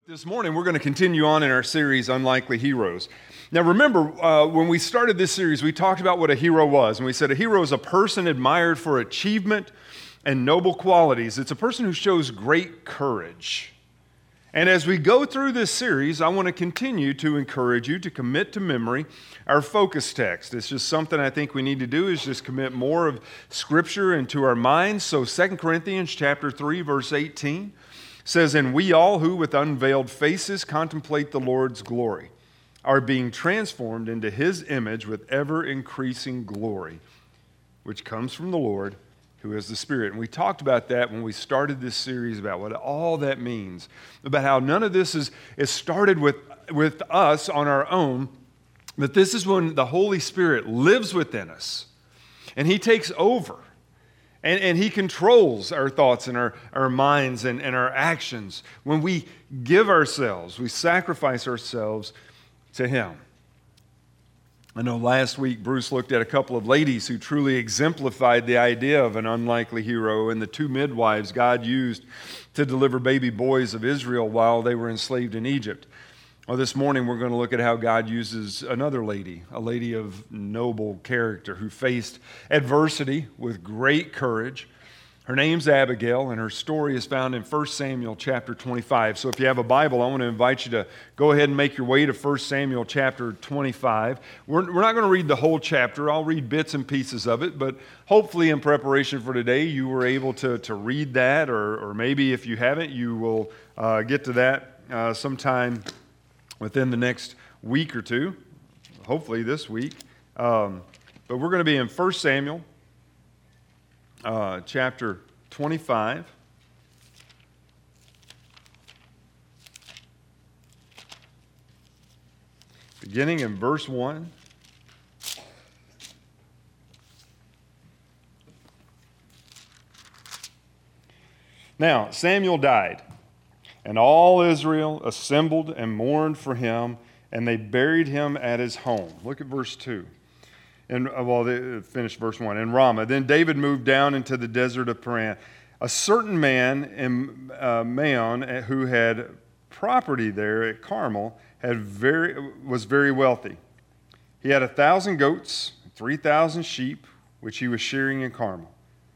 This morning, we're going to continue on in our series, Unlikely Heroes. Now, remember, when we started this series, we talked about what a hero was. And we said a hero is a person admired for achievement and noble qualities. It's a person who shows great courage. And as we go through this series, I want to continue to encourage you to commit to memory our focus text. It's just something I think we need to do is just commit more of Scripture into our minds. So 2 Corinthians chapter 3, verse 18 says, "And we all who with unveiled faces contemplate the Lord's glory are being transformed into His image with ever-increasing glory, which comes from the Lord, who is the Spirit." And we talked about that when we started this series, about what all that means, about how none of this is started with us on our own, but this is when the Holy Spirit lives within us, and He takes over. And He controls our thoughts and our minds and our actions. When we give ourselves, we sacrifice ourselves to Him. I know last week Bruce looked at a couple of ladies who truly exemplified the idea of an unlikely hero, and the two midwives God used to deliver baby boys of Israel while they were enslaved in Egypt. Well, this morning we're going to look at how God uses another lady, a lady of noble character who faced adversity with great courage. Her name's Abigail, and her story is found in 1 Samuel chapter 25. So if you have a Bible, I want to invite you to go ahead and make your way to 1 Samuel chapter 25. We're not going to read the whole chapter. I'll read bits and pieces of it, but hopefully in preparation for today, you were able to read that, or maybe if you haven't, you will get to that sometime within the next week or two, hopefully this week. But we're going to be in 1 Samuel chapter 25. Beginning in verse 1. Now, Samuel died, and all Israel assembled and mourned for him, and they buried him at his home. Look at verse 2. They finished verse 1. In Ramah. Then David moved down into the desert of Paran. A certain man in Maon, who had property there at Carmel, was very wealthy. He had 1,000 goats, 3,000 sheep, which he was shearing in Carmel.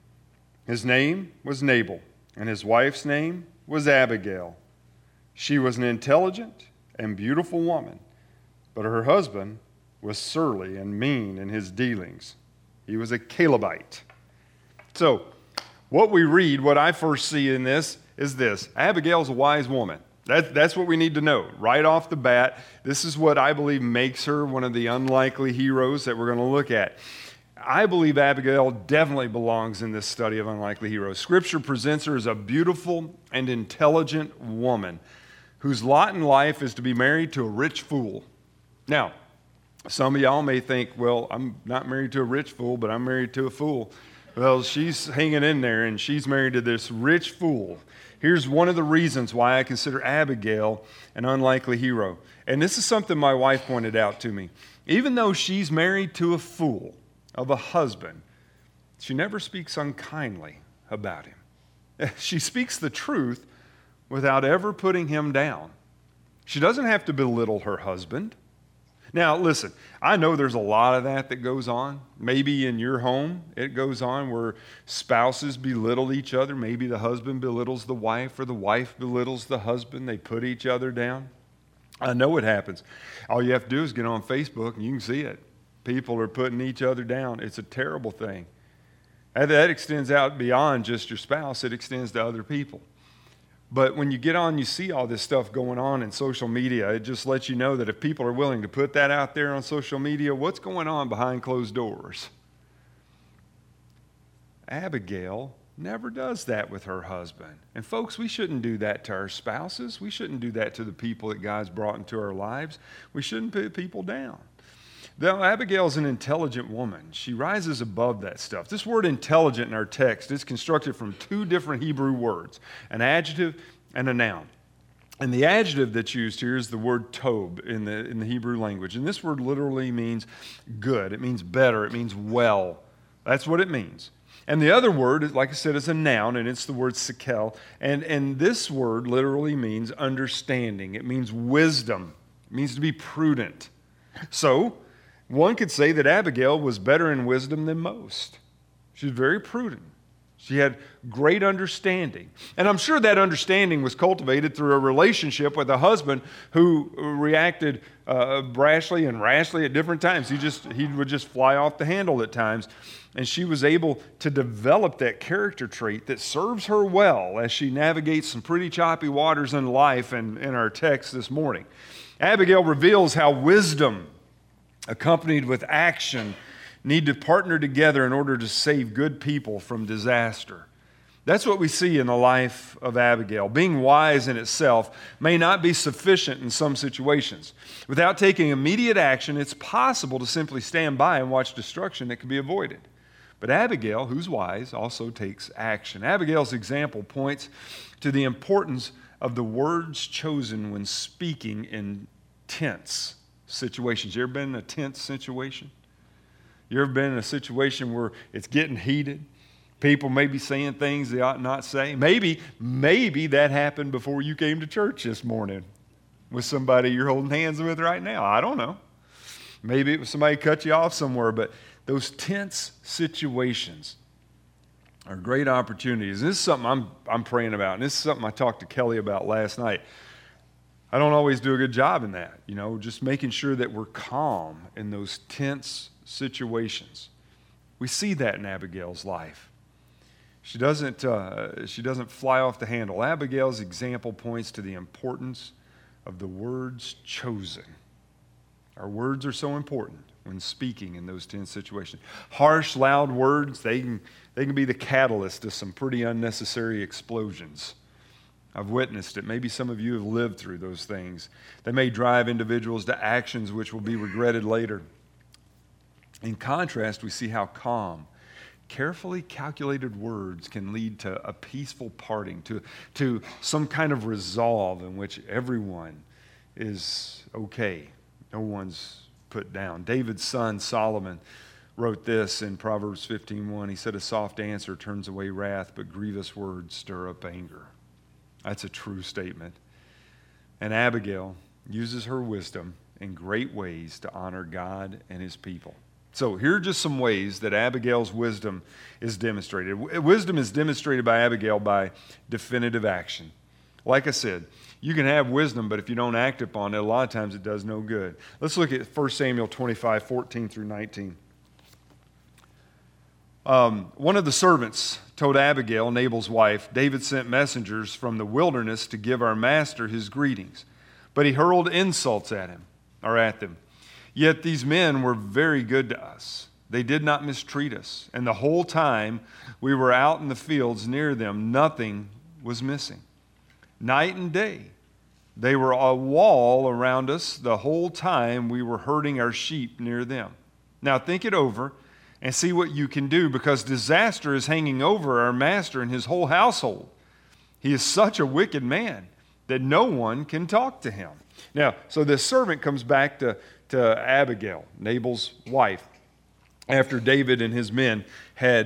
His name was Nabal, and his wife's name was Abigail. She was an intelligent and beautiful woman, but her husband was surly and mean in his dealings. He was a Calebite. So, what we read, what I first see in this is this. Abigail's a wise woman. That's what we need to know right off the bat. This is what I believe makes her one of the unlikely heroes that we're going to look at. I believe Abigail definitely belongs in this study of unlikely heroes. Scripture presents her as a beautiful and intelligent woman whose lot in life is to be married to a rich fool. Now, some of y'all may think, well, I'm not married to a rich fool, but I'm married to a fool. Well, she's hanging in there, and she's married to this rich fool. Here's one of the reasons why I consider Abigail an unlikely hero. And this is something my wife pointed out to me. Even though she's married to a fool of a husband, she never speaks unkindly about him. She speaks the truth without ever putting him down. She doesn't have to belittle her husband. Now, listen, I know there's a lot of that goes on. Maybe in your home it goes on where spouses belittle each other. Maybe the husband belittles the wife or the wife belittles the husband. They put each other down. I know it happens. All you have to do is get on Facebook and you can see it. People are putting each other down. It's a terrible thing. And that extends out beyond just your spouse. It extends to other people. But when you get on, you see all this stuff going on in social media. It just lets you know that if people are willing to put that out there on social media, what's going on behind closed doors? Abigail never does that with her husband. And folks, we shouldn't do that to our spouses. We shouldn't do that to the people that God's brought into our lives. We shouldn't put people down. Now, Abigail's an intelligent woman. She rises above that stuff. This word intelligent in our text is constructed from two different Hebrew words, an adjective and a noun. And the adjective that's used here is the word tob in the Hebrew language. And this word literally means good. It means better. It means well. That's what it means. And the other word, like I said, is a noun, and it's the word sekel. And this word literally means understanding. It means wisdom. It means to be prudent. So, one could say that Abigail was better in wisdom than most. She was very prudent. She had great understanding. And I'm sure that understanding was cultivated through a relationship with a husband who reacted brashly and rashly at different times. He would just fly off the handle at times. And she was able to develop that character trait that serves her well as she navigates some pretty choppy waters in life and in our text this morning. Abigail reveals how wisdom, accompanied with action, need to partner together in order to save good people from disaster. That's what we see in the life of Abigail. Being wise in itself may not be sufficient in some situations. Without taking immediate action, it's possible to simply stand by and watch destruction that can be avoided. But Abigail, who's wise, also takes action. Abigail's example points to the importance of the words chosen when speaking in tense situations. You ever been in a tense situation? You ever been in a situation where it's getting heated? People may be saying things they ought not say. Maybe that happened before you came to church this morning with somebody you're holding hands with right now. I don't know. Maybe it was somebody cut you off somewhere, but those tense situations are great opportunities. This is something I'm praying about, and this is something I talked to Kelly about last night. I don't always do a good job in that, just making sure that we're calm in those tense situations. We see that in Abigail's life. She doesn't fly off the handle. Abigail's example points to the importance of the words chosen. Our words are so important when speaking in those tense situations. Harsh, loud words, they can be the catalyst to some pretty unnecessary explosions. I've witnessed it. Maybe some of you have lived through those things. They may drive individuals to actions which will be regretted later. In contrast, we see how calm, carefully calculated words can lead to a peaceful parting, to some kind of resolve in which everyone is okay. No one's put down. David's son Solomon wrote this in Proverbs 15:1. He said, "A soft answer turns away wrath, but grievous words stir up anger." That's a true statement. And Abigail uses her wisdom in great ways to honor God and his people. So here are just some ways that Abigail's wisdom is demonstrated. Wisdom is demonstrated by Abigail by definitive action. Like I said, you can have wisdom, but if you don't act upon it, a lot of times it does no good. Let's look at 1 Samuel 25:14 through 19. One of the servants told Abigail, Nabal's wife, "David sent messengers from the wilderness to give our master his greetings, but he hurled insults at them. Yet these men were very good to us. They did not mistreat us, and the whole time we were out in the fields near them, nothing was missing. Night and day, they were a wall around us the whole time we were herding our sheep near them. Now think it over and see what you can do, because disaster is hanging over our master and his whole household. He is such a wicked man that no one can talk to him." Now, so this servant comes back to Abigail, Nabal's wife, after David and his men had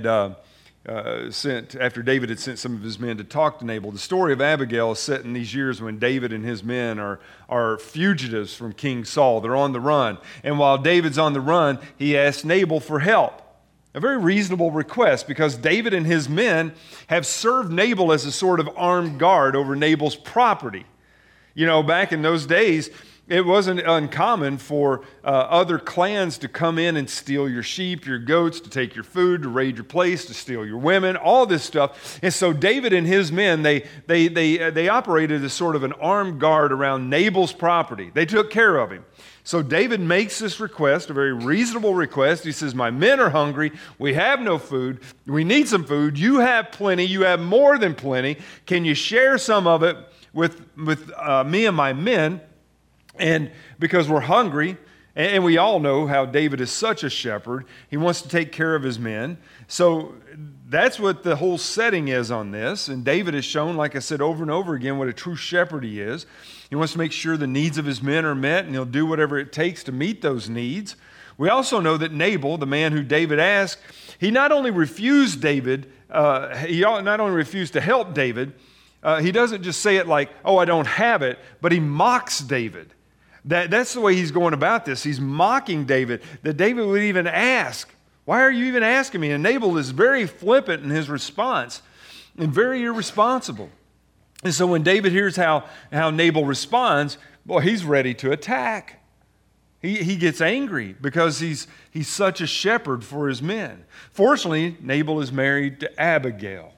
David had sent some of his men to talk to Nabal. The story of Abigail is set in these years when David and his men are fugitives from King Saul. They're on the run. And while David's on the run, he asks Nabal for help. A very reasonable request, because David and his men have served Nabal as a sort of armed guard over Nabal's property. Back in those days, it wasn't uncommon for other clans to come in and steal your sheep, your goats, to take your food, to raid your place, to steal your women, all this stuff. And so David and his men, they operated as sort of an armed guard around Nabal's property. They took care of him. So David makes this request, a very reasonable request. He says, "My men are hungry. We have no food. We need some food. You have plenty. You have more than plenty. Can you share some of it with me and my men?" And because we're hungry, and we all know how David is such a shepherd, he wants to take care of his men. So that's what the whole setting is on this. And David has shown, like I said, over and over again, what a true shepherd he is. He wants to make sure the needs of his men are met, and he'll do whatever it takes to meet those needs. We also know that Nabal, the man who David asked, he not only refused David, he not only refused to help David, he doesn't just say it like, oh, I don't have it, but he mocks David. That's the way he's going about this. He's mocking David, that David would even ask, why are you even asking me? And Nabal is very flippant in his response and very irresponsible. And so when David hears how Nabal responds, boy, he's ready to attack. He gets angry because he's such a shepherd for his men. Fortunately, Nabal is married to Abigail.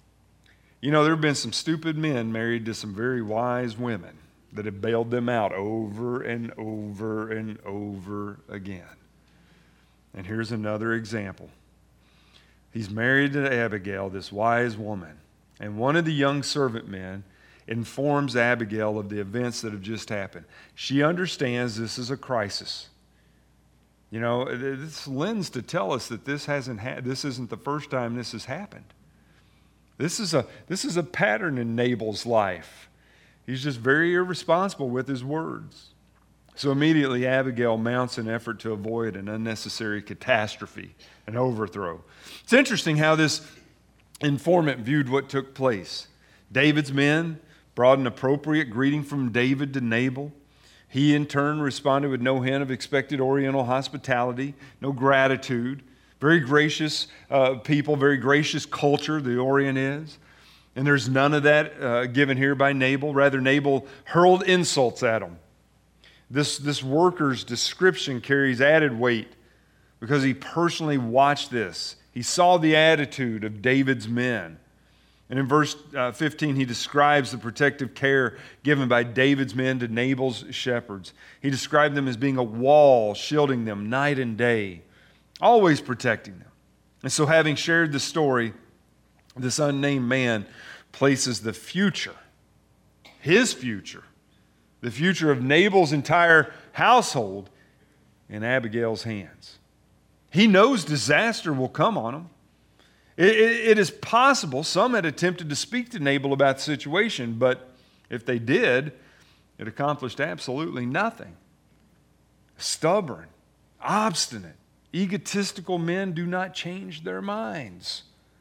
You know, there have been some stupid men married to some very wise women that have bailed them out over and over and over again. And here's another example. He's married to Abigail, this wise woman. And one of the young servant men informs Abigail of the events that have just happened. She understands this is a crisis. You know, this lends to tell us that this isn't the first time this has happened. This is a pattern in Nabal's life. He's just very irresponsible with his words. So immediately Abigail mounts an effort to avoid an unnecessary catastrophe, an overthrow. It's interesting how this informant viewed what took place. David's men brought an appropriate greeting from David to Nabal. He in turn responded with no hint of expected Oriental hospitality, no gratitude. Very gracious people, very gracious culture the Orient is. And there's none of that given here by Nabal. Rather, Nabal hurled insults at him. This worker's description carries added weight because he personally watched this. He saw the attitude of David's men. And in verse 15, he describes the protective care given by David's men to Nabal's shepherds. He described them as being a wall shielding them night and day, always protecting them. And so having shared the story, this unnamed man places the future, his future, the future of Nabal's entire household in Abigail's hands. He knows disaster will come on him. It is possible some had attempted to speak to Nabal about the situation, but if they did, it accomplished absolutely nothing. Stubborn, obstinate, egotistical men do not change their minds.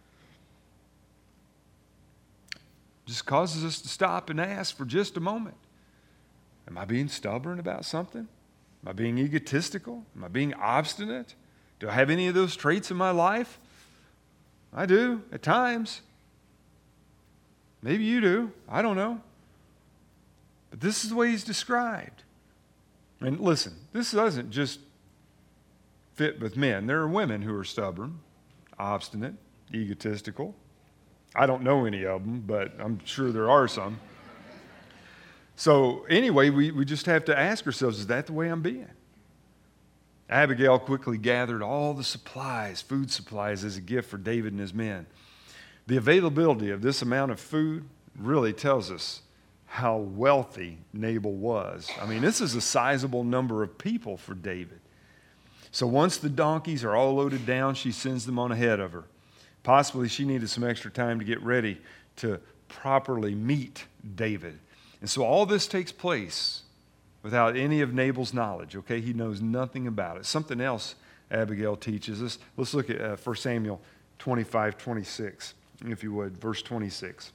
Just causes us to stop and ask for just a moment. Am I being stubborn about something? Am I being egotistical? Am I being obstinate? Do I have any of those traits in my life? I do, at times. Maybe you do. I don't know. But this is the way he's described. And listen, this doesn't just fit with men. There are women who are stubborn, obstinate, egotistical. I don't know any of them, but I'm sure there are some. So anyway, we just have to ask ourselves, is that the way I'm being? Abigail quickly gathered all the supplies, food supplies, as a gift for David and his men. The availability of this amount of food really tells us how wealthy Nabal was. I mean, this is a sizable number of people for David. So once the donkeys are all loaded down, she sends them on ahead of her. Possibly she needed some extra time to get ready to properly meet David. And so all this takes place without any of Nabal's knowledge, okay? He knows nothing about it. Something else Abigail teaches us. Let's look at 1 Samuel 25:26, if you would, verse 26.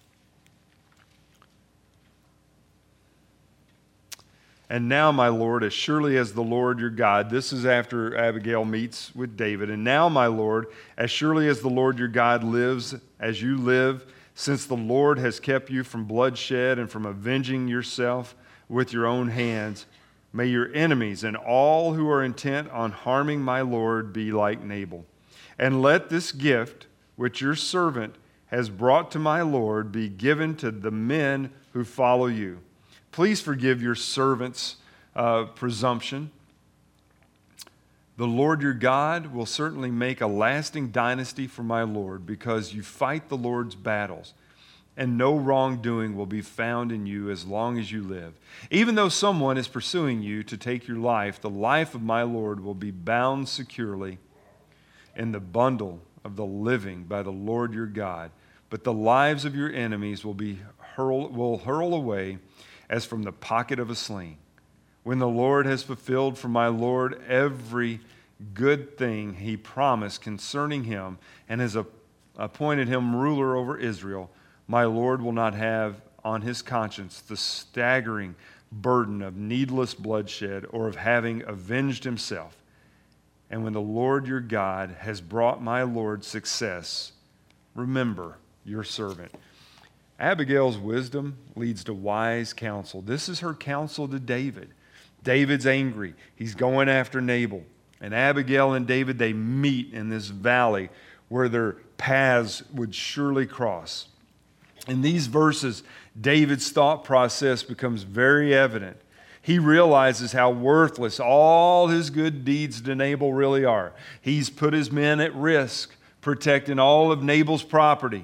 And now, my Lord, as surely as the Lord your God, this is after Abigail meets with David, and now, my Lord, as surely as the Lord your God lives, as you live, since the Lord has kept you from bloodshed and from avenging yourself with your own hands, may your enemies and all who are intent on harming my Lord be like Nabal. And let this gift which your servant has brought to my Lord be given to the men who follow you. Please forgive your servant's presumption. The Lord your God will certainly make a lasting dynasty for my Lord, because you fight the Lord's battles, and no wrongdoing will be found in you as long as you live. Even though someone is pursuing you to take your life, the life of my Lord will be bound securely in the bundle of the living by the Lord your God. But the lives of your enemies will hurl away as from the pocket of a sling. when the Lord has fulfilled for my Lord every good thing he promised concerning him and has appointed him ruler over Israel, my Lord will not have on his conscience the staggering burden of needless bloodshed or of having avenged himself. And when the Lord your God has brought my Lord success, remember your servant. Abigail's wisdom leads to wise counsel. This is her counsel to David. David's angry. He's going after Nabal. And Abigail and David, they meet in this valley where their paths would surely cross. In these verses, David's thought process becomes very evident. He realizes how worthless all his good deeds to Nabal really are. He's put his men at risk, protecting all of Nabal's property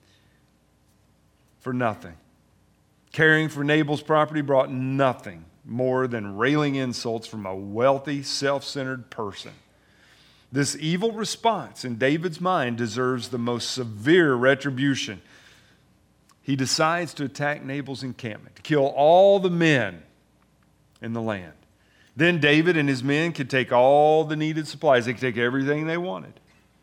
for nothing. Caring for Nabal's property brought nothing more than railing insults from a wealthy, self-centered person. This evil response in David's mind deserves the most severe retribution. He decides to attack Nabal's encampment, to kill all the men in the land. Then David and his men could take all the needed supplies. They could take everything they wanted.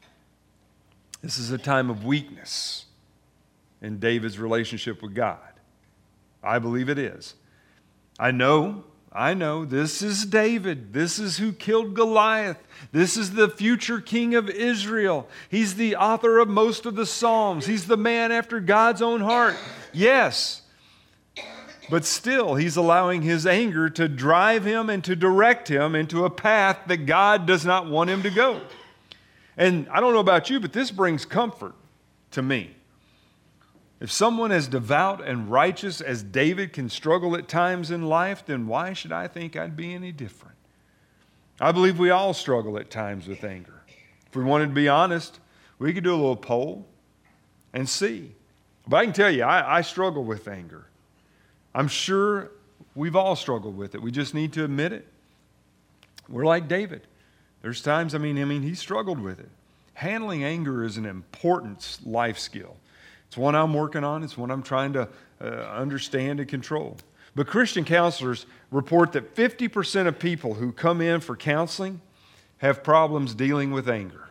This is a time of weakness in David's relationship with God. I believe it is. I know, this is David. This is who killed Goliath. This is the future king of Israel. He's the author of most of the Psalms. He's the man after God's own heart. Yes, but still, he's allowing his anger to drive him and to direct him into a path that God does not want him to go. And I don't know about you, but this brings comfort to me. If someone as devout and righteous as David can struggle at times in life, then why should I think I'd be any different? I believe we all struggle at times with anger. If we wanted to be honest, we could do a little poll and see. But I can tell you, I struggle with anger. I'm sure we've all struggled with it. We just need to admit it. We're like David. There's times, he struggled with it. Handling anger is an important life skill. It's one I'm working on. It's one I'm trying to understand and control. But Christian counselors report that 50% of people who come in for counseling have problems dealing with anger.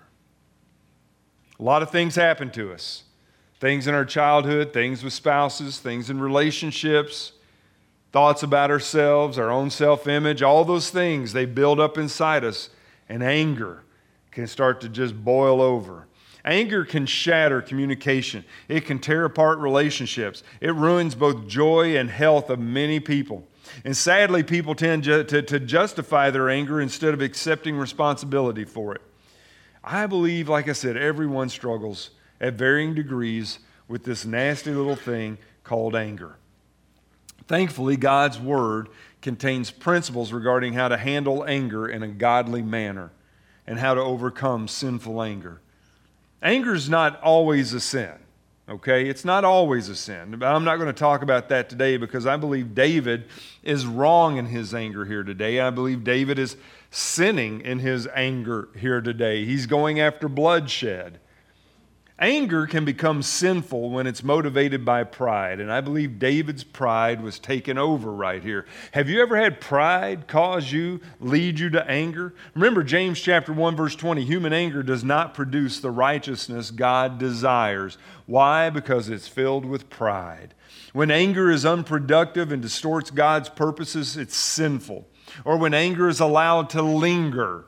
A lot of things happen to us. Things in our childhood, things with spouses, things in relationships, thoughts about ourselves, our own self-image, all those things, they build up inside us, and anger can start to just boil over. Anger can shatter communication. It can tear apart relationships. It ruins both joy and health of many people. And sadly, people tend to justify their anger instead of accepting responsibility for it. I believe, like I said, everyone struggles at varying degrees with this nasty little thing called anger. Thankfully, God's Word contains principles regarding how to handle anger in a godly manner and how to overcome sinful anger. Anger is not always a sin, okay? It's not always a sin. But I'm not going to talk about that today because I believe David is wrong in his anger here today. I believe David is sinning in his anger here today. He's going after bloodshed. Anger can become sinful when it's motivated by pride, and I believe David's pride was taken over right here. Have you ever had pride lead you to anger? Remember James chapter 1, verse 20, human anger does not produce the righteousness God desires. Why? Because it's filled with pride. When anger is unproductive and distorts God's purposes, it's sinful. Or when anger is allowed to linger,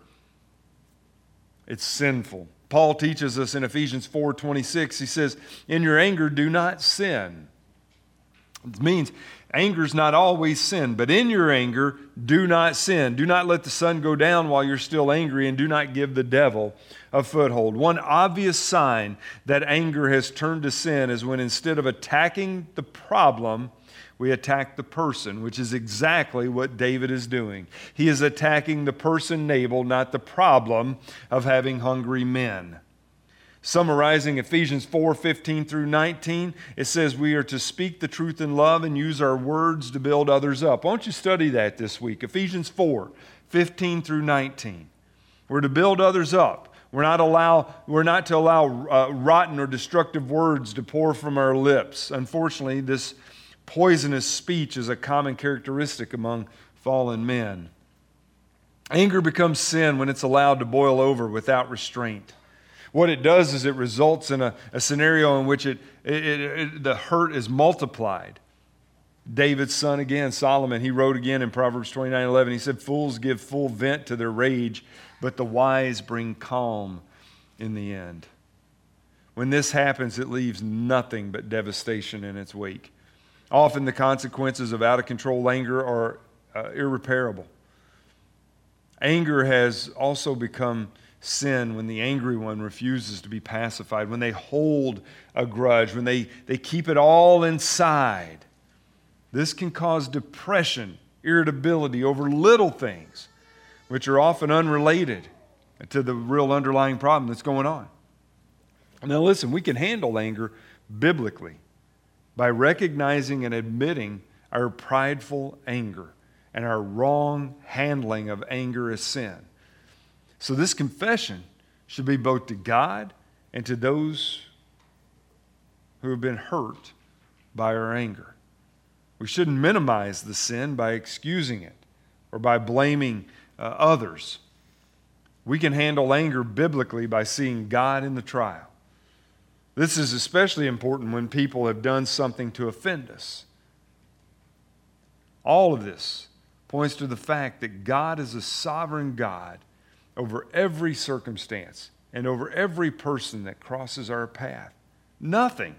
it's sinful. Paul teaches us in Ephesians 4:26, he says, in your anger, do not sin. It means anger is not always sin, but in your anger, do not sin. Do not let the sun go down while you're still angry, and do not give the devil a foothold. One obvious sign that anger has turned to sin is when instead of attacking the problem, we attack the person, which is exactly what David is doing. He is attacking the person Nabal, not the problem of having hungry men. Summarizing Ephesians 4:15 through 19, it says we are to speak the truth in love and use our words to build others up. Why don't you study that this week? Ephesians 4:15 through 19. We're to build others up. We're not to allow rotten or destructive words to pour from our lips. Unfortunately, this Poisonous speech is a common characteristic among fallen men. Anger becomes sin when it's allowed to boil over without restraint. What it does is it results in a scenario in which the hurt is multiplied. David's son again, Solomon, he wrote again in Proverbs 29:11, he said, "Fools give full vent to their rage, but the wise bring calm in the end." When this happens, it leaves nothing but devastation in its wake. Often the consequences of out-of-control anger are irreparable. Anger has also become sin when the angry one refuses to be pacified, when they hold a grudge, when they keep it all inside. This can cause depression, irritability over little things, which are often unrelated to the real underlying problem that's going on. Now listen, we can handle anger biblically by recognizing and admitting our prideful anger and our wrong handling of anger as sin. So this confession should be both to God and to those who have been hurt by our anger. We shouldn't minimize the sin by excusing it or by blaming others. We can handle anger biblically by seeing God in the trial. This is especially important when people have done something to offend us. All of this points to the fact that God is a sovereign God over every circumstance and over every person that crosses our path. Nothing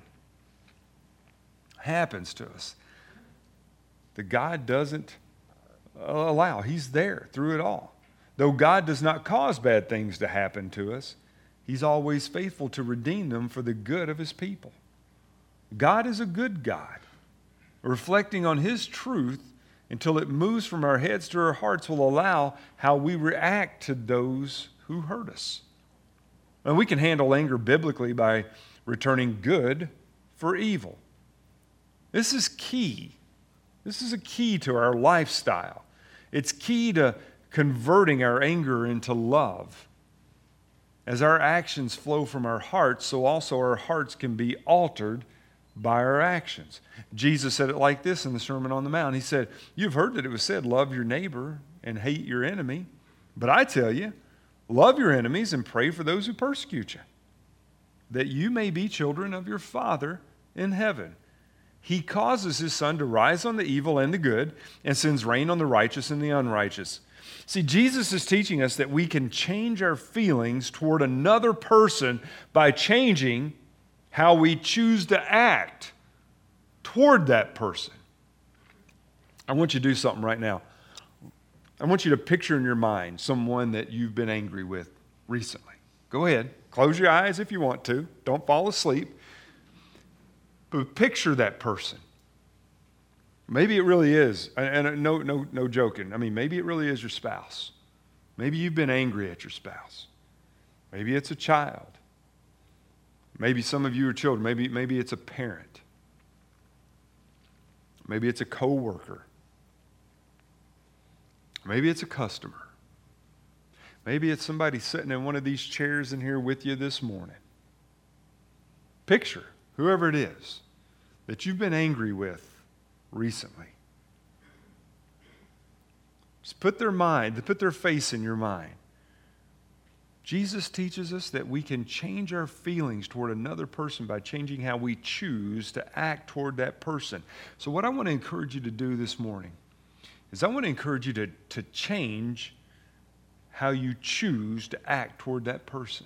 happens to us that God doesn't allow. He's there through it all. Though God does not cause bad things to happen to us, He's always faithful to redeem them for the good of His people. God is a good God. Reflecting on His truth until it moves from our heads to our hearts will allow how we react to those who hurt us. And we can handle anger biblically by returning good for evil. This is key. This is a key to our lifestyle. It's key to converting our anger into love. As our actions flow from our hearts, so also our hearts can be altered by our actions. Jesus said it like this in the Sermon on the Mount. He said, "You've heard that it was said, love your neighbor and hate your enemy. But I tell you, love your enemies and pray for those who persecute you, that you may be children of your Father in heaven. He causes His sun to rise on the evil and the good, and sends rain on the righteous and the unrighteous." See, Jesus is teaching us that we can change our feelings toward another person by changing how we choose to act toward that person. I want you to do something right now. I want you to picture in your mind someone that you've been angry with recently. Go ahead. Close your eyes if you want to. Don't fall asleep. But picture that person. Maybe it really is, and no joking. I mean, maybe it really is your spouse. Maybe you've been angry at your spouse. Maybe it's a child. Maybe some of you are children. Maybe it's a parent. Maybe it's a coworker. Maybe it's a customer. Maybe it's somebody sitting in one of these chairs in here with you this morning. Picture whoever it is that you've been angry with recently. Just put their face in your mind. Jesus teaches us that we can change our feelings toward another person by changing how we choose to act toward that person. So what I want to encourage you to do this morning is I want to encourage you to change how you choose to act toward that person.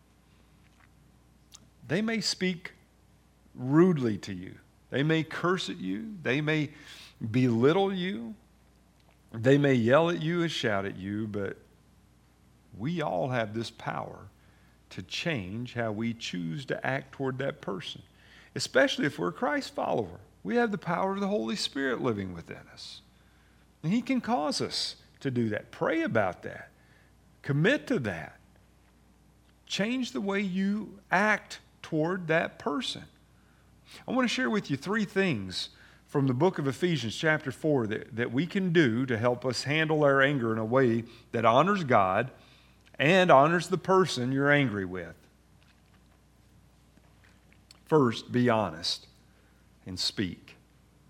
They may speak rudely to you. They may curse at you. They may belittle you. They may yell at you and shout at you, but we all have this power to change how we choose to act toward that person, especially if we're a Christ follower. We have the power of the Holy Spirit living within us. And He can cause us to do that. Pray about that. Commit to that. Change the way you act toward that person. I want to share with you 3 things from the book of Ephesians chapter 4 that we can do to help us handle our anger in a way that honors God and honors the person you're angry with. First, be honest and speak.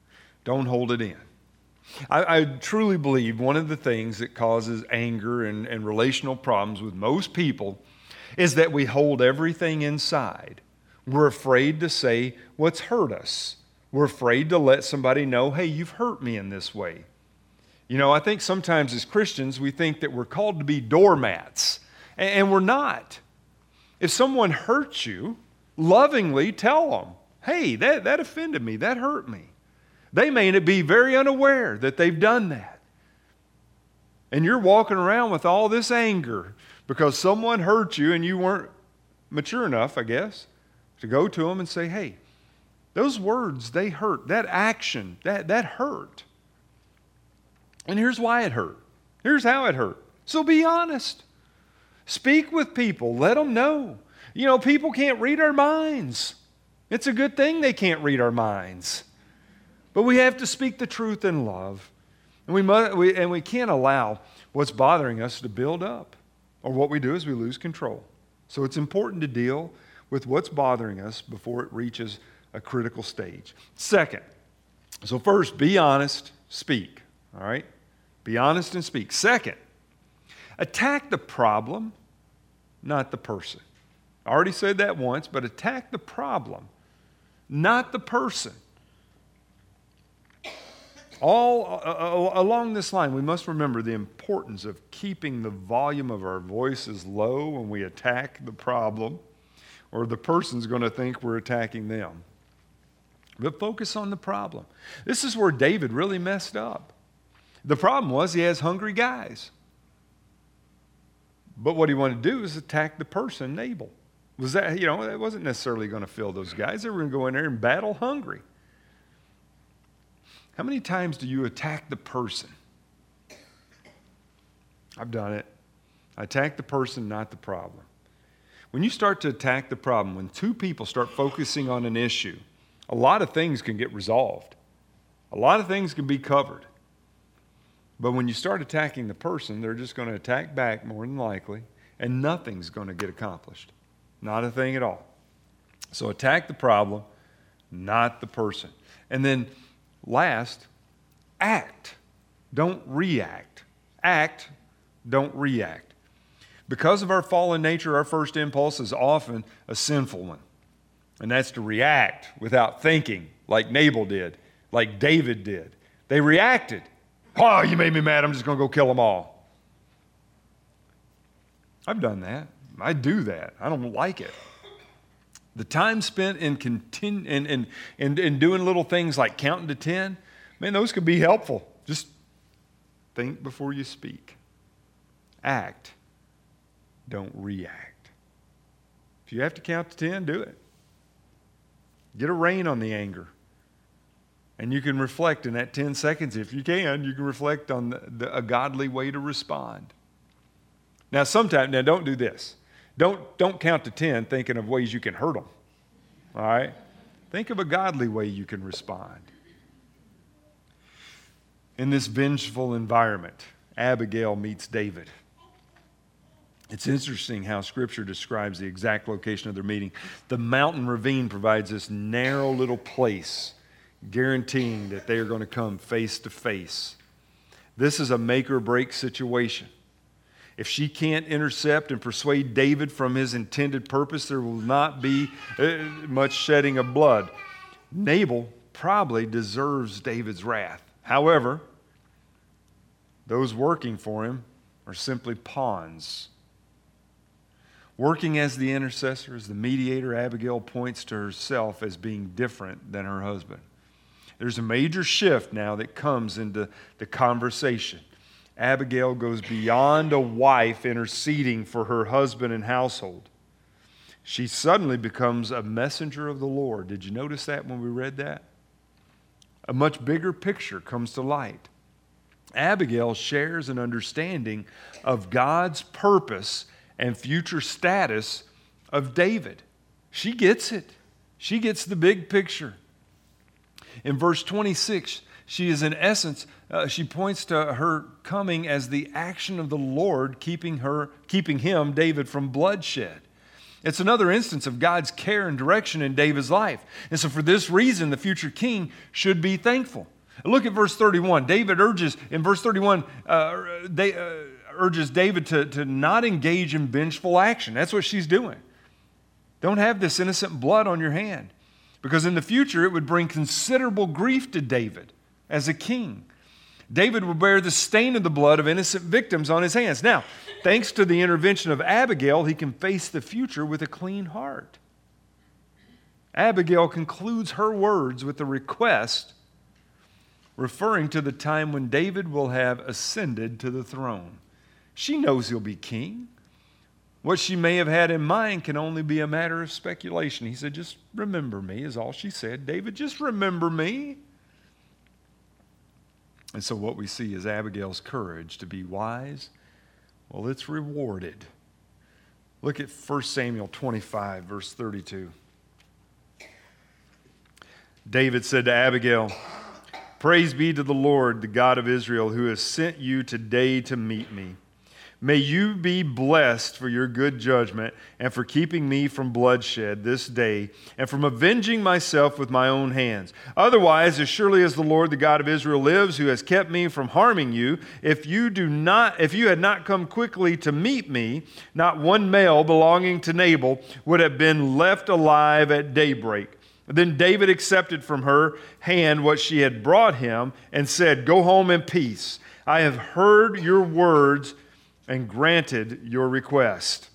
Don't hold it in. I truly believe one of the things that causes anger and relational problems with most people is that we hold everything inside. We're afraid to say what's hurt us. We're afraid to let somebody know, hey, you've hurt me in this way. You know, I think sometimes as Christians, we think that we're called to be doormats, and we're not. If someone hurts you, lovingly tell them, hey, that offended me, that hurt me. They may be very unaware that they've done that. And you're walking around with all this anger because someone hurt you and you weren't mature enough, I guess, to go to them and say, hey, those words, they hurt. That action, that hurt. And here's why it hurt. Here's how it hurt. So be honest. Speak with people. Let them know. You know, people can't read our minds. It's a good thing they can't read our minds. But we have to speak the truth in love. And we can't allow what's bothering us to build up. Or what we do is we lose control. So it's important to deal with what's bothering us before it reaches a critical stage. Second, so first, be honest, speak. All right? Be honest and speak. Second, attack the problem, not the person. I already said that once, but attack the problem, not the person. All along this line, we must remember the importance of keeping the volume of our voices low when we attack the problem, or the person's going to think we're attacking them. But focus on the problem. This is where David really messed up. The problem was he has hungry guys. But what he wanted to do is attack the person, Nabal. That wasn't necessarily going to fill those guys. They were going to go in there and battle hungry. How many times do you attack the person? I've done it. I attack the person, not the problem. When you start to attack the problem, when two people start focusing on an issue, a lot of things can get resolved. A lot of things can be covered. But when you start attacking the person, they're just going to attack back more than likely, and nothing's going to get accomplished. Not a thing at all. So attack the problem, not the person. And then last, act. Don't react. Act, don't react. Because of our fallen nature, our first impulse is often a sinful one. And that's to react without thinking, like Nabal did, like David did. They reacted. Oh, you made me mad. I'm just going to go kill them all. I've done that. I do that. I don't like it. The time spent in doing little things like counting to 10, man, those could be helpful. Just think before you speak. Act. Don't react. If you have to count to 10, do it. Get a rein on the anger. And you can reflect in that 10 seconds, if you can reflect on a godly way to respond. Now, don't do this. Don't count to 10 thinking of ways you can hurt them. All right? Think of a godly way you can respond. In this vengeful environment, Abigail meets David. It's interesting how Scripture describes the exact location of their meeting. The mountain ravine provides this narrow little place, guaranteeing that they are going to come face to face. This is a make or break situation. If she can't intercept and persuade David from his intended purpose, there will not be much shedding of blood. Nabal probably deserves David's wrath. However, those working for him are simply pawns. Working as the intercessor, as the mediator, Abigail points to herself as being different than her husband. There's a major shift now that comes into the conversation. Abigail goes beyond a wife interceding for her husband and household. She suddenly becomes a messenger of the Lord. Did you notice that when we read that? A much bigger picture comes to light. Abigail shares an understanding of God's purpose and future status of David. She gets it. She gets the big picture. In verse 26, she is in essence, she points to her coming as the action of the Lord keeping him, David, from bloodshed. It's another instance of God's care and direction in David's life. And so for this reason, the future king should be thankful. Look at verse 31. David urges, in verse 31, urges David to not engage in vengeful action. That's what she's doing. Don't have this innocent blood on your hand, because in the future it would bring considerable grief to David as a king. David will bear the stain of the blood of innocent victims on his hands. Now, thanks to the intervention of Abigail, he can face the future with a clean heart. Abigail concludes her words with a request referring to the time when David will have ascended to the throne. She knows he'll be king. What she may have had in mind can only be a matter of speculation. He said, just remember me, is all she said. David, just remember me. And so what we see is Abigail's courage to be wise. Well, it's rewarded. Look at 1 Samuel 25, verse 32. David said to Abigail, "Praise be to the Lord, the God of Israel, who has sent you today to meet me. May you be blessed for your good judgment and for keeping me from bloodshed this day and from avenging myself with my own hands. Otherwise, as surely as the Lord, the God of Israel lives, who has kept me from harming you, if you had not come quickly to meet me, not one male belonging to Nabal would have been left alive at daybreak." Then David accepted from her hand what she had brought him and said, "Go home in peace. I have heard your words and granted your request."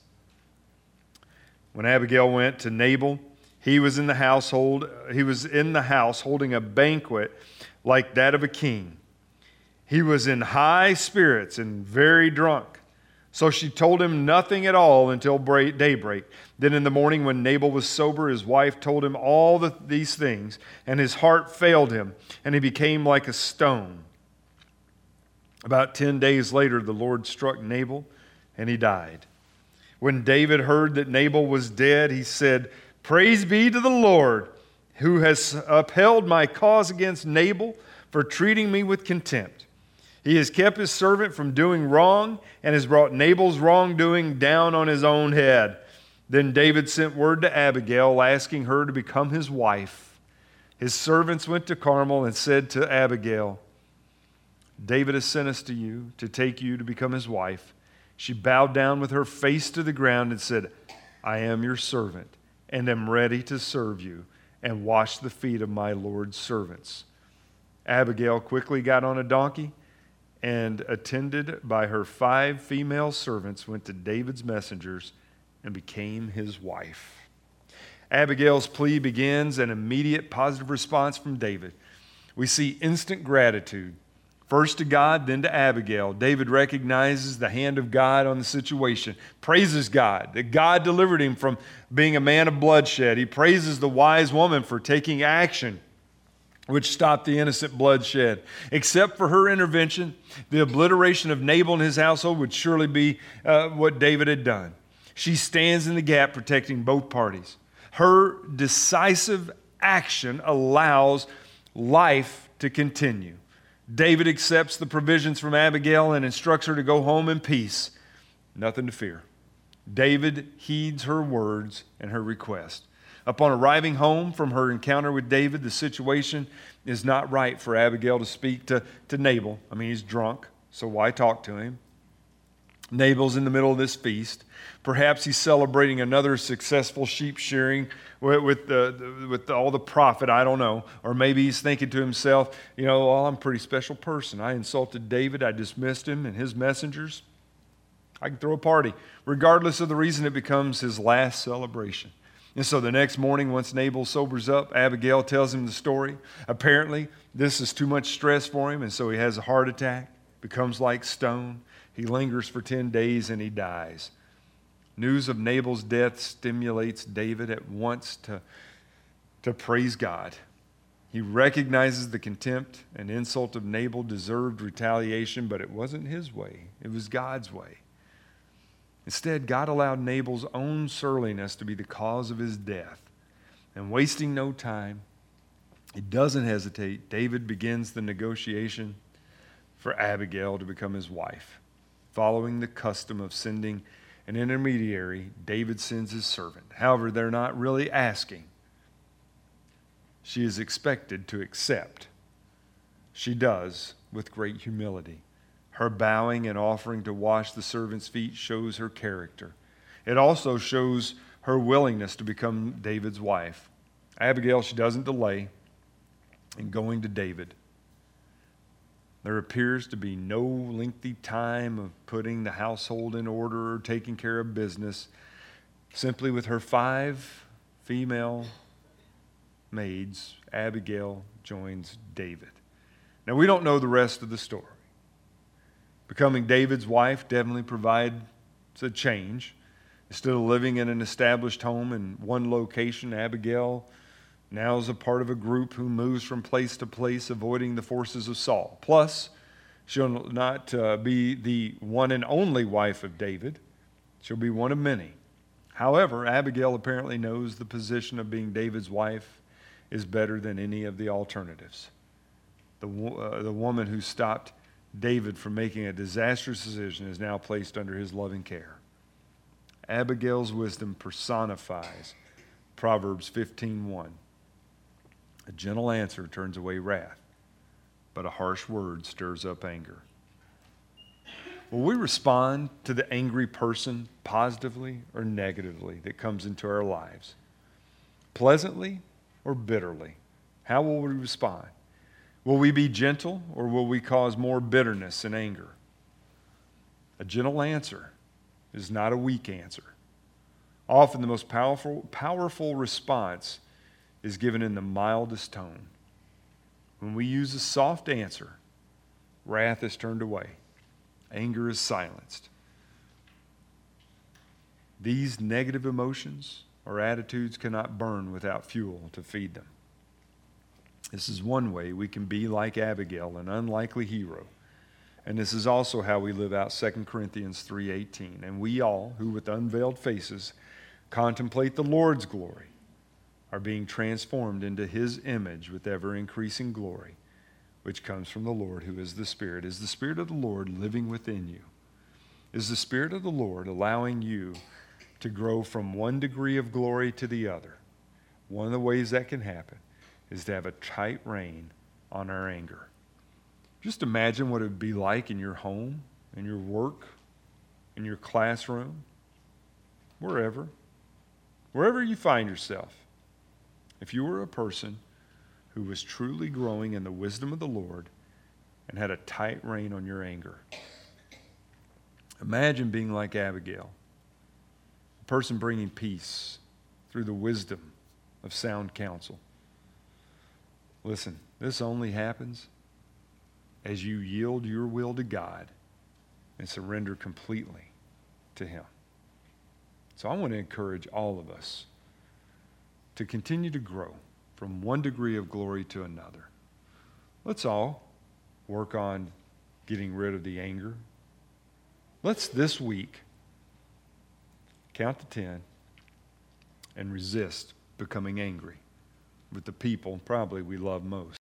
When Abigail went to Nabal, he was in the house holding a banquet like that of a king. He was in high spirits and very drunk. So she told him nothing at all until daybreak. Then in the morning, when Nabal was sober, his wife told him all these things, and his heart failed him, and he became like a stone. About 10 days later, the Lord struck Nabal, and he died. When David heard that Nabal was dead, he said, "Praise be to the Lord, who has upheld my cause against Nabal for treating me with contempt. He has kept his servant from doing wrong and has brought Nabal's wrongdoing down on his own head." Then David sent word to Abigail, asking her to become his wife. His servants went to Carmel and said to Abigail, "David has sent us to you to take you to become his wife." She bowed down with her face to the ground and said, "I am your servant and am ready to serve you and wash the feet of my Lord's servants." Abigail quickly got on a donkey and, attended by her 5 female servants, went to David's messengers and became his wife. Abigail's plea begins an immediate positive response from David. We see instant gratitude, first to God, then to Abigail. David recognizes the hand of God on the situation, praises God, that God delivered him from being a man of bloodshed. He praises the wise woman for taking action which stopped the innocent bloodshed. Except for her intervention, the obliteration of Nabal and his household would surely be what David had done. She stands in the gap protecting both parties. Her decisive action allows life to continue. David accepts the provisions from Abigail and instructs her to go home in peace. Nothing to fear. David heeds her words and her request. Upon arriving home from her encounter with David, the situation is not right for Abigail to speak to Nabal. I mean, he's drunk, so why talk to him? Nabal's in the middle of this feast. Perhaps he's celebrating another successful sheep shearing with all the profit, I don't know. Or maybe he's thinking to himself, well, I'm a pretty special person. I insulted David, I dismissed him and his messengers. I can throw a party. Regardless of the reason, it becomes his last celebration. And so the next morning, once Nabal sobers up, Abigail tells him the story. Apparently, this is too much stress for him, and so he has a heart attack, becomes like stone. He lingers for 10 days, and he dies. News of Nabal's death stimulates David at once to praise God. He recognizes the contempt and insult of Nabal deserved retaliation, but it wasn't his way. It was God's way. Instead, God allowed Nabal's own surliness to be the cause of his death. And wasting no time, he doesn't hesitate. David begins the negotiation for Abigail to become his wife. Following the custom of sending an intermediary, David sends his servant. However, they're not really asking. She is expected to accept. she does with great humility. Her bowing and offering to wash the servants' feet shows her character. It also shows her willingness to become David's wife. Abigail, she doesn't delay in going to David. There appears to be no lengthy time of putting the household in order or taking care of business. Simply with her 5 female maids, Abigail joins David. Now, we don't know the rest of the story. Becoming David's wife definitely provides a change. Instead of living in an established home in one location, Abigail now is a part of a group who moves from place to place, avoiding the forces of Saul. Plus, she'll not be the one and only wife of David. She'll be one of many. However, Abigail apparently knows the position of being David's wife is better than any of the alternatives. The woman who stopped David from making a disastrous decision is now placed under his loving care. Abigail's wisdom personifies Proverbs 15:1. A gentle answer turns away wrath, but a harsh word stirs up anger. Will we respond to the angry person positively or negatively that comes into our lives? Pleasantly or bitterly? How will we respond? Will we be gentle or will we cause more bitterness and anger? A gentle answer is not a weak answer. Often the most powerful response is given in the mildest tone. When we use a soft answer, wrath is turned away. Anger is silenced. These negative emotions or attitudes cannot burn without fuel to feed them. This is one way we can be like Abigail, an unlikely hero. And this is also how we live out 2 Corinthians 3:18. And we all, who with unveiled faces contemplate the Lord's glory, are being transformed into his image with ever-increasing glory, which comes from the Lord, who is the Spirit. Is the Spirit of the Lord living within you? Is the Spirit of the Lord allowing you to grow from one degree of glory to the other? One of the ways that can happen is to have a tight rein on our anger. Just imagine what it would be like in your home, in your work, in your classroom, wherever you find yourself. If you were a person who was truly growing in the wisdom of the Lord and had a tight rein on your anger. Imagine being like Abigail, a person bringing peace through the wisdom of sound counsel. Listen, this only happens as you yield your will to God and surrender completely to him. So I want to encourage all of us to continue to grow from one degree of glory to another. Let's all work on getting rid of the anger. Let's this week count to 10 and resist becoming angry with the people probably we love most.